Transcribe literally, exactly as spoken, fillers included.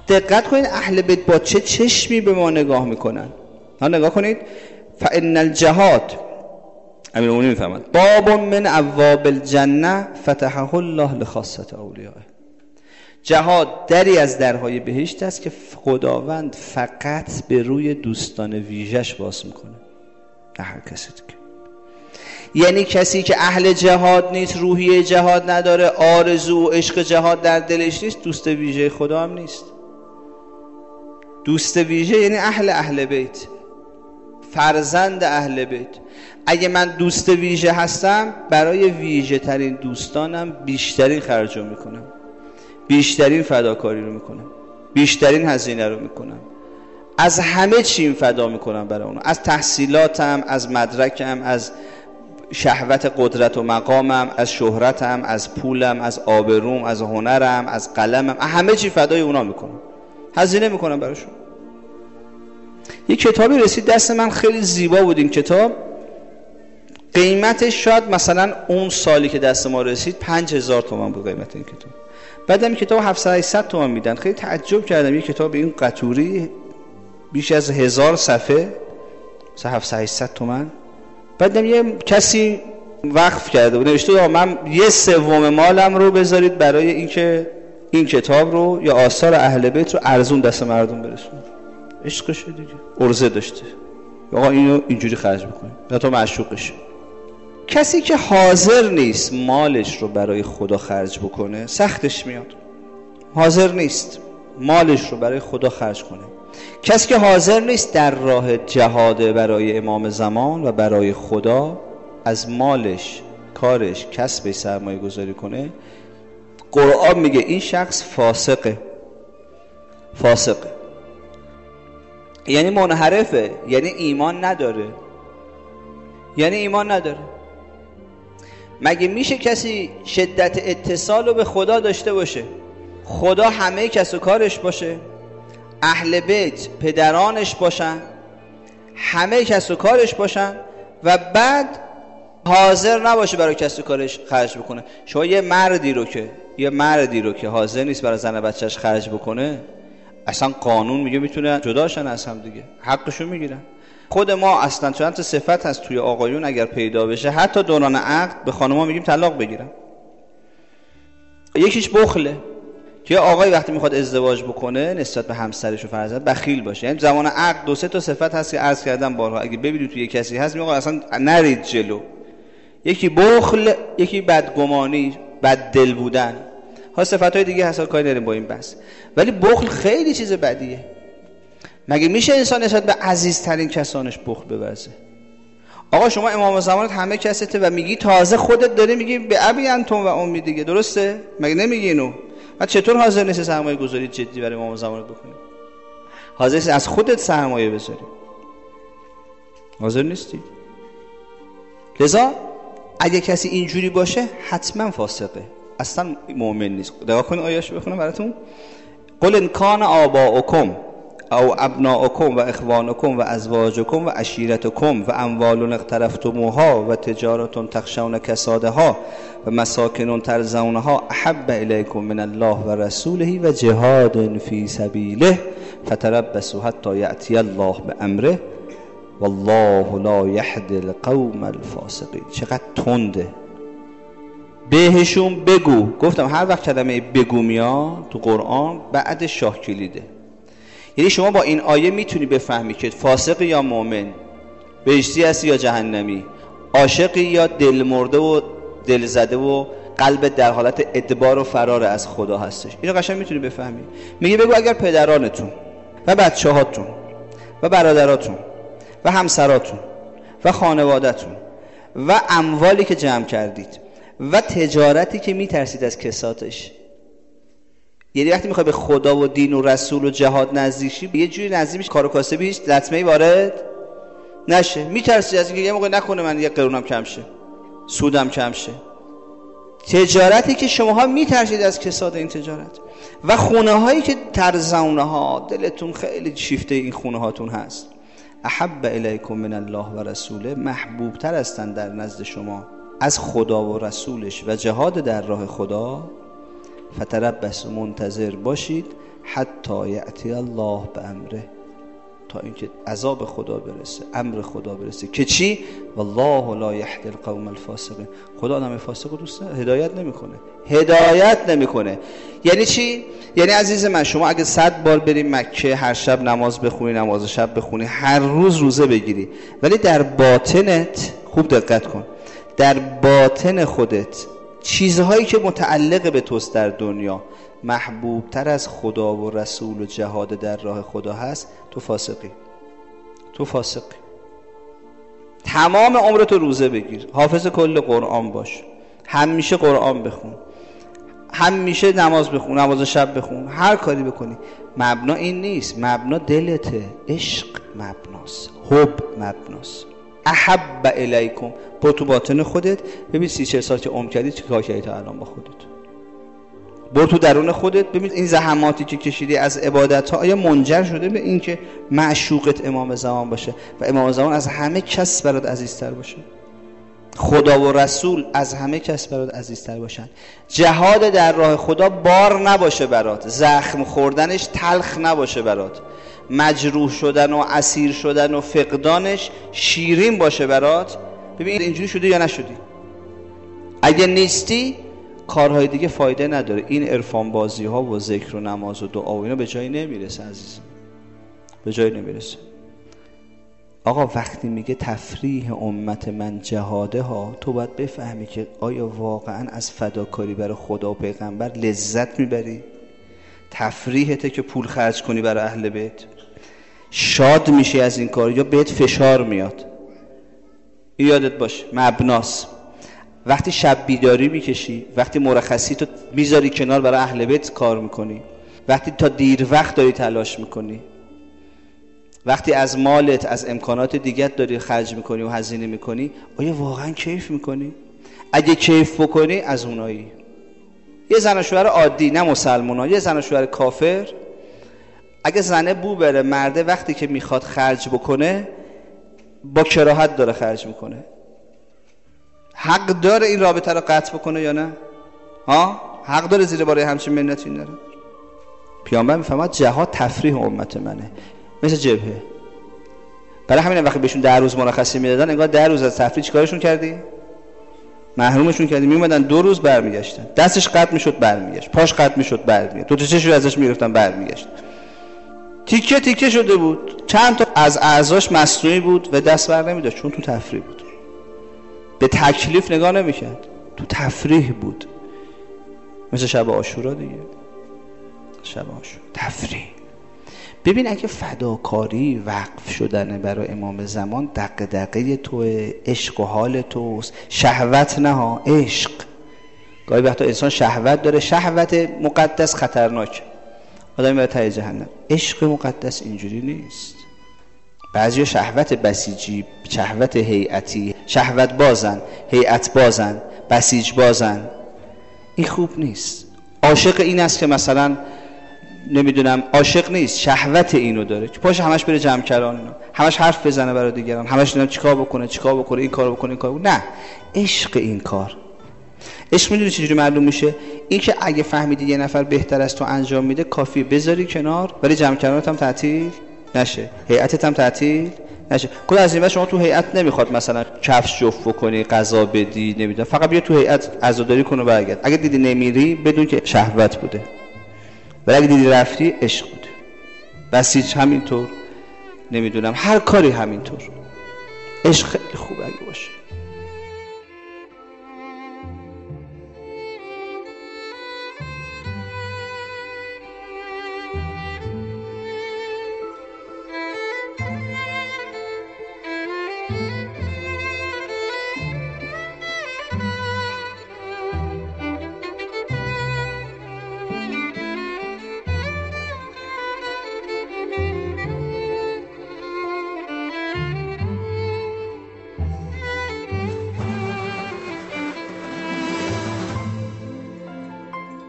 دقت کنید اهل بیت با چه چشمی به ما نگاه میکنن. ها نگاه کنید. فان الجهاد امیرالمومنین میفهمند باب من ابواب الجنه فتحه الله لخاصه اولیائه. جهاد دری از درهای بهشت است که خداوند فقط به روی دوستان ویژش باز میکنه، نه هر کسی دیگه. یعنی کسی که اهل جهاد نیست، روحیه جهاد نداره، آرزو و عشق جهاد در دلش نیست، دوست ویژه خدا هم نیست. دوست ویژه یعنی اهل اهل بیت، فرزند اهل بیت. اگه من دوست ویژه هستم، برای ویژه ترین دوستانم بیشترین خرج رو میکنم، بیشترین فداکاری رو میکنم، بیشترین هزینه رو میکنم، از همه چیم فدا میکنم برای اونها، از تحصیلاتم، از مدرکم، از شهوت قدرت و مقامم، از شهرتم، از پولم، از آبروم، از هنرم، از قلمم، همه چی فدای اونا میکنم، هزینه میکنم براشون. یک کتابی رسید دست من، خیلی زیبا بود این کتاب، قیمتش شاید مثلا اون سالی که دست ما رسید پنج هزار تومان بود قیمت این کتاب. بعدم این کتاب هفتصد هشتصد تومان میدن. خیلی تعجب کردم، یک کتاب این قطوری بیش از هزار صفحه مثلا هفتصد هشتصد تومان. بعدم یه کسی وقف کرده بود، نوشته من یه سوم مالم رو بذارید برای اینکه این کتاب رو یا آثار اهل بیت رو ارزون دست مردم برسونه. عشقشه دیگه، عرضه داشته، آقا اینو اینجوری خرج بکنید یا تو معشوقش. کسی که حاضر نیست مالش رو برای خدا خرج بکنه سختش میاد. حاضر نیست مالش رو برای خدا خرج کنه. کسی که حاضر نیست در راه جهاد برای امام زمان و برای خدا از مالش، کارش، کسبش سرمایه گذاری کنه، قرآن میگه این شخص فاسقه. فاسقه یعنی منحرفه، یعنی ایمان نداره، یعنی ایمان نداره. مگه میشه کسی شدت اتصال رو به خدا داشته باشه، خدا همه کس و کارش باشه، اهل بیت پدرانش باشن، همه کس و کارش باشن، و بعد حاضر نباشه برای کس و کارش خرج بکنه؟ شما یه مردی رو که یه مردی رو که حاضر نیست برای زن و بچهش خرج بکنه، اصلا قانون میگه میتونه جداشن از هم دیگه، حقشون میگیرن. خود ما اصلا چند تا صفت هست توی آقایون اگر پیدا بشه، حتی دوران عقد به خانم‌ها میگیم طلاق بگیرن. یکیش بخله، که آقای وقتی میخواد ازدواج بکنه نسبت به همسرش و فرزند بخیل باشه. یعنی زمان عقد دو سه تا صفت هست که عرض کردم بارها، اگه ببینید توی کسی هست میگه اصلا نرید جلو. یکی بخل، یکی بدگمانی، بد دل بودن. ها صفات‌های دیگه هست کاری نداریم با این بحث، ولی بخل خیلی چیز بدیه. مگه میشه انسان نسبت به عزیزترین کسانش بخل بورزه؟ آقا شما امام زمانت همه کسته و میگی تازه خودت داری میگی به ابی انتم و امی دیگه، درسته؟ مگه نمیگی اینو؟ بعد چطور حاضر نیستی سرمایه گذاری جدی برای امام زمانت بکنی؟ حاضر نیستی از خودت سرمایه بذاری؟ حاضر نیستی. لذا اگه کسی اینجوری باشه حتما فاسقه، اصلا مؤمن نیست. نگاه کنید آیه‌اشو بخونم براتون. قل ان کان آباؤکم او ابناؤکم و اخوانکم و ازواجکم و عشیرتکم و اموال اقترفتموها و تجارت تخشون کسادها و مساکن ترضونها احب الیکم من الله و رسوله و جهاد فی سبیله فتربصوا حتی یأتی الله بامره والله لا یهدی القوم الفاسقین. چقدر تنده. بهشون بگو. گفتم هر وقت کلمه بگو میاد تو قرآن بعد شاه کلیده. یعنی شما با این آیه میتونی بفهمی که فاسق یا مؤمن، بهشتی هستی یا جهنمی، عاشقی یا دل مرده و دل زده و قلب در حالت ادبار و فرار از خدا هستش. اینو قشنگ میتونی بفهمی. میگه بگو اگر پدرانتون و بچه‌هاتون و برادراتون و همسراتون و خانواده‌تون و اموالی که جمع کردید و تجارتی که میترسید از کساتش، یعنی وقتی میخوای به خدا و دین و رسول و جهاد نزدیکی، یه جوری نزدیک میشه کار و کاسبی هیچ لطمه‌ای وارد نشه، میترسی از اینکه یه موقع نکنه من یه قرونم کم شه، سودم کم شه. تجارتی که شماها میترسید از کساد این تجارت، و خونه هایی که ترزونها، دلتون خیلی شیفته این خونه هاتون هست، احب الیکم من الله و رسوله، محبوب تر هستند در نزد شما از خدا و رسولش و جهاد در راه خدا. فتربصوا، منتظر باشید، حتی یأتی الله به امره، تا اینکه عذاب خدا برسه، امر خدا برسه که چی؟ والله لا یهدی القوم الفاسقین. خدا آدم فاسق رو دوست نداره، هدایت نمیکنه. هدایت نمیکنه یعنی چی؟ یعنی عزیز من شما اگه صد بار بری مکه، هر شب نماز بخونی، نماز شب بخونی، هر روز روزه بگیری، ولی در باطنت، خوب دقت کن، در باطن خودت چیزهایی که متعلق به توست در دنیا محبوب تر از خدا و رسول و جهاد در راه خدا هست، تو فاسقی. تو فاسقی. تمام عمرت روزه بگیر، حافظ کل قرآن باش، همیشه قرآن بخون، همیشه نماز بخون، نماز شب بخون، هر کاری بکنی، مبنا این نیست. مبنا دلته، عشق مبناست، حب مبناست. احب الیکم، برو تو باطن خودت ببین سی چهل سال که عمر کردی چه کار کردی تا الان با خودت. برو تو درون خودت ببین این زحماتی که کشیدی از عبادت ها آیا منجر شده به این که معشوقت امام زمان باشه و امام زمان از همه کس برات عزیزتر باشه، خدا و رسول از همه کس برات عزیزتر باشن، جهاد در راه خدا بار نباشه برات، زخم خوردنش تلخ نباشه برات، مجروح شدن و اسیر شدن و فقدانش شیرین باشه برات. ببین اینجوری شدی یا نشدی؟ اگه نیستی کارهای دیگه فایده نداره. این عرفان بازی ها و ذکر و نماز و دعا و اینا به جایی نمیرسه عزیزم، به جایی نمیرسه. آقا وقتی میگه تفریح امت من جهاده ها، تو باید بفهمی که آیا واقعا از فداکاری برای خدا و پیغمبر لذت میبری؟ تفریحته که پول خرج کنی برای اهل بیت؟ شاد میشی از این کار یا بهت فشار میاد؟ این یادت باشه مبناست. وقتی شب بیداری میکشی، وقتی مرخصی تو میذاری کنار برای اهل بیت کار میکنی، وقتی تا دیر وقت داری تلاش میکنی، وقتی از مالت، از امکانات دیگت داری خرج میکنی و هزینه میکنی، آیا واقعا کیف میکنی؟ اگه کیف بکنی از اونایی. یه زن و شوهر عادی، نه مسلمان، یه زن و شوهر کافر، اگه زنه بو بره، مرده وقتی که میخواد خرج بکنه با کراهت داره خرج میکنه، حق داره این رابطه رو قطع بکنه یا نه؟ ها؟ حق داره زیر بار همچین منتی نره؟ پیامبر میفهمد جهاد تفریح امت منه، مثل جبهه. برای همین وقتی بهشون ده روز مرخصی میدادن انگار ده روز از تفریح چیکارشون کردی؟ محرومشون کردی. میومدن دو روز برمیگشتن، دستش قطع میشد برمیگشت، پاش قطع میشد برمیگشت، دو تا چشش ازش میگرفتن برمیگشت، تیکه تیکه شده بود، چند تا از اعضاش مصنوعی بود و دست بر نمیداشت چون تو تفریح بود. به تکلیف نگاه نمیکرد، تو تفریح بود. مثل شب عاشورا دیگه، شب عاشورا تفریح. ببین اگه فداکاری وقف شدن برای امام زمان دقیقه دقیقه توه، عشق و حال توست، شهوت نه ها، عشق. گاهی وقتا انسان شهوت داره، شهوت مقدس خطرناک، آدمی برای ته جهنم. عشق مقدس اینجوری نیست. بعضی شهوت بسیجی، شهوت هیئتی، شهوت بازن، هیئت بازن، بسیج بازن، این خوب نیست. عاشق این است که مثلا نمیدونم، عاشق نیست، شهوت اینو داره که پاش همش بره جمع کران، اینا همش حرف بزنه برای دیگران، همش نمیدونم چیکار بکنه چیکار بکنه این کارو بکنه این کارو. نه، عشق این کار. عشق میدونی چجوری معلوم میشه؟ این که اگه فهمیدی یه نفر بهتر از تو انجام میده، کافی بذاری کنار ولی جمع کردنت هم تعطیل نشه، هیئتت هم تعطیل نشه. کل از این بعد شما تو هیئت نمیخواد مثلا کفش جفت بکنی، غذا بدی، نمیدونم، فقط بیا تو هیئت عزاداری کن و برگرد. اگه دیدی نمیری بدون که شهوت بوده، ولی اگه دیدی رفتی عشق بوده. بسیج همینطور، نمیدونم هر کاری همینطور. عشق خیلی خوبه اگه باشه.